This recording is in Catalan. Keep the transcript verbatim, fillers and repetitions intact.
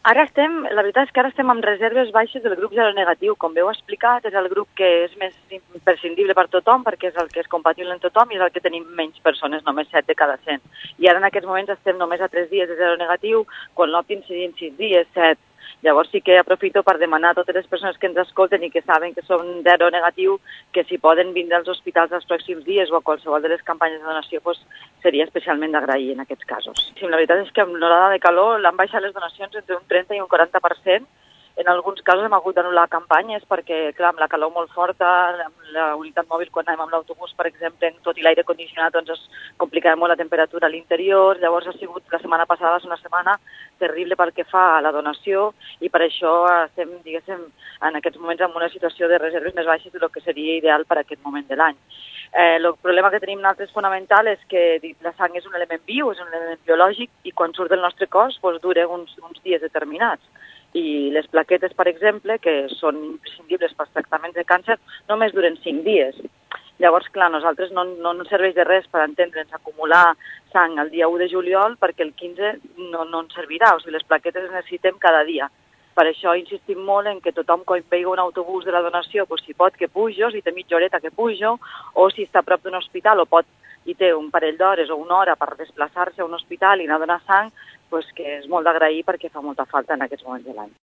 Ara estem, la veritat és que ara estem amb reserves baixes del grup seronegatiu. Com bé heu explicat, és el grup que és més imprescindible per tothom, perquè és el que és compatible en tothom i és el que tenim menys persones, només set de cada cent. I ara en aquests moments estem només a tres dies de seronegatiu, quan l'òptim serien sis dies, set. Llavors sí que aprofito per demanar a totes les persones que ens escolten i que saben que som zero negatiu que si poden vindre als hospitals els pròxims dies o a qualsevol de les campanyes de donació pues, seria especialment d'agrair en aquests casos. Sí, la veritat és que amb l'horada de calor l'han baixat les donacions entre un trenta i un quaranta per cent. En alguns casos hem hagut d'anul·lar campanyes perquè, clar, amb la calor molt forta, amb la unitat mòbil quan anem amb l'autobús, per exemple, tot i l'aire condicionat, doncs es complicava molt la temperatura a l'interior. Llavors ha sigut, la setmana passada, una setmana terrible pel que fa a la donació i per això estem, diguéssim, en aquests moments en una situació de reserves més baixes del que seria ideal per a aquest moment de l'any. Eh, el problema que tenim nosaltres fonamental és que la sang és un element viu, és un element biològic i quan surt del nostre cos doncs, dura uns, uns dies determinats. I les plaquetes, per exemple, que són imprescindibles pels tractaments de càncer, només duren cinc dies. Llavors, clar, a nosaltres no, no ens serveix de res per entendre'ns acumular sang el dia u de juliol perquè el quinze no, no ens servirà, o sigui, les plaquetes les necessitem cada dia. Per això insistim molt en que tothom quan vegi un autobús de la donació, doncs, si pot que pujo, si té mitja horeta que pujo, o si està a prop d'un hospital o pot i té un parell d'hores o una hora per desplaçar-se a un hospital i anar a donar sang, doncs que és molt d'agrair perquè fa molta falta en aquests moments de l'any.